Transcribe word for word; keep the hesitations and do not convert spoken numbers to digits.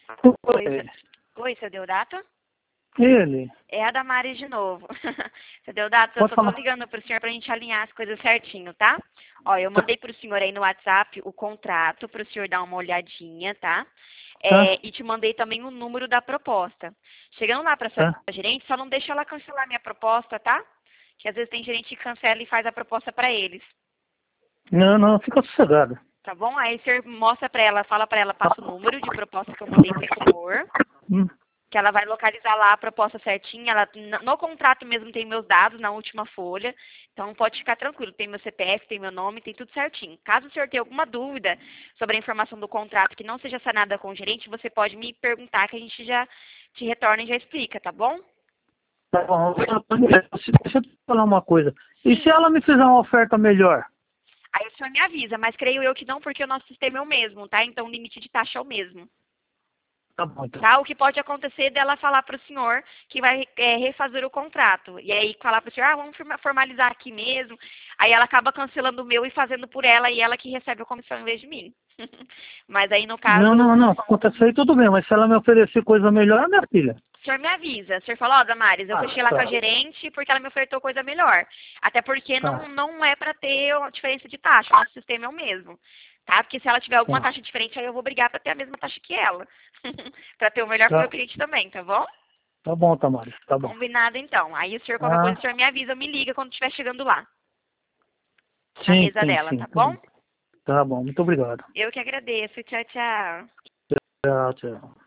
Oi, Oi, seu- Oi, seu Deodato? ele. É a Damares de novo. Seu Deodato, eu Pode só tô falar. ligando pro senhor pra gente alinhar as coisas certinho, tá? Ó, eu mandei pro senhor aí no WhatsApp o contrato pro senhor dar uma olhadinha, tá? Tá? É, e te mandei também o número da proposta. Chegando lá pra sua Tá? gerente, só não deixa ela cancelar minha proposta, tá? Que às vezes tem gerente que cancela e faz a proposta pra eles. Não, não, fica sossegado. Tá bom? Aí o senhor mostra pra ela, fala pra ela, passa o número de proposta que eu mandei pro senhor. Hum, Que ela vai localizar lá a proposta certinha. Ela, no, no contrato mesmo tem meus dados na última folha. Então pode ficar tranquilo. Tem meu C P F, tem meu nome, tem tudo certinho. Caso o senhor tenha alguma dúvida sobre a informação do contrato que não seja sanada com o gerente, você pode me perguntar que a gente já te retorna e já explica, tá bom? tá bom. Deixa deixa eu te falar uma coisa. E se Sim. ela me fizer uma oferta melhor? Aí o senhor me avisa, mas creio eu que não, porque o nosso sistema é o mesmo, tá? Então o limite de taxa é o mesmo. Tá bom, então. Tá? O que pode acontecer dela falar para o senhor que vai é, refazer o contrato. E aí falar para o senhor, ah, vamos firma- formalizar aqui mesmo. Aí ela acaba cancelando o meu e fazendo por ela e ela que recebe a comissão em vez de mim. Mas aí no caso, Não, não, não. o Acontece aí tudo bem, mas se ela me oferecer coisa melhor, minha filha. senhor me avisa. O senhor falou, ó, Damares, eu Ah, fechei lá com a tá. gerente porque ela me ofertou coisa melhor. Até porque não, Tá. não é para ter uma diferença de taxa, o nosso sistema é o mesmo. Tá? Porque se ela tiver alguma Tá. taxa diferente, aí eu vou brigar para ter a mesma taxa que ela. Para ter o melhor para o meu Tá. cliente também, tá bom? Tá bom, Tamares. Tá bom. Combinado então. Aí o senhor, qualquer coisa, Ah, o senhor me avisa, me liga quando estiver chegando lá, na sim, mesa sim, dela, sim. tá bom? Tá bom. Muito obrigado. Eu que agradeço. Tchau, tchau. Tchau, tchau.